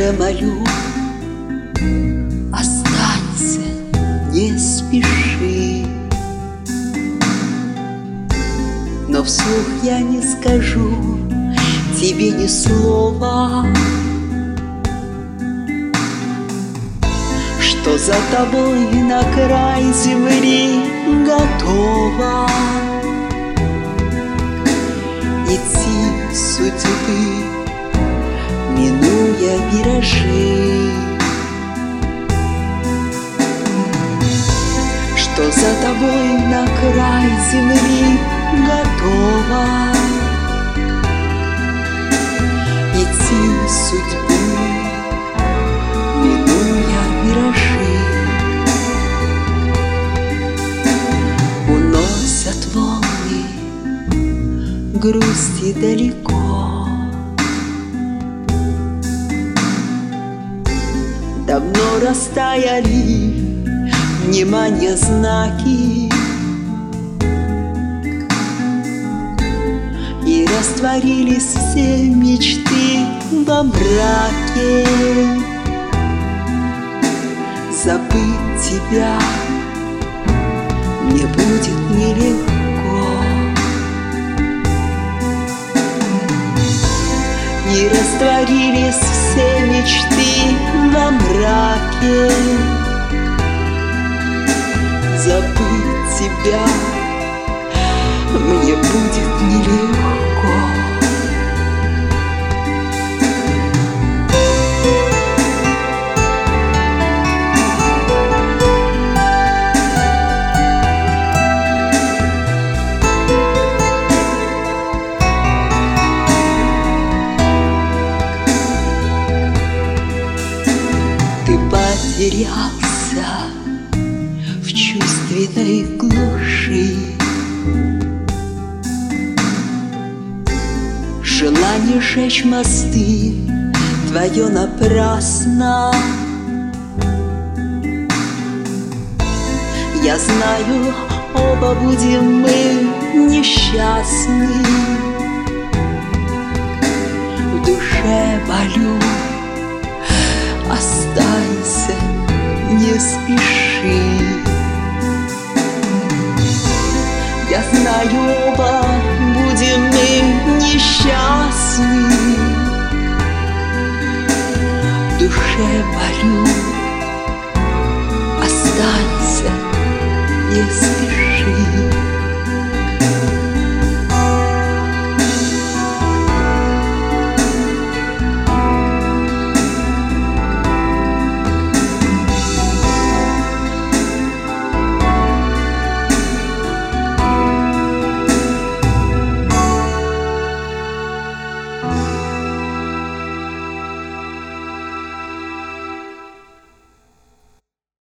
душе молю, останься, не спеши. Но вслух я не скажу тебе ни слова, что за тобой на край земли готова идти судьбы, минуя виражи. Что за тобой на край земли готова идти судьбы, минуя виражи. Уносят волны грусти далеко, давно растаяли внимание знаки и растворились все мечты во мраке. Забыть тебя мне будет нелегко, и растворились все мечты во мраке. Забыть тебя мне будет нелегко. Ты потерялся в чувственной глуши, желание сжечь мосты твое напрасно. Я знаю, оба будем мы несчастны. В душе болю, останься, не спеши. Я знаю, оба будем мы несчастны.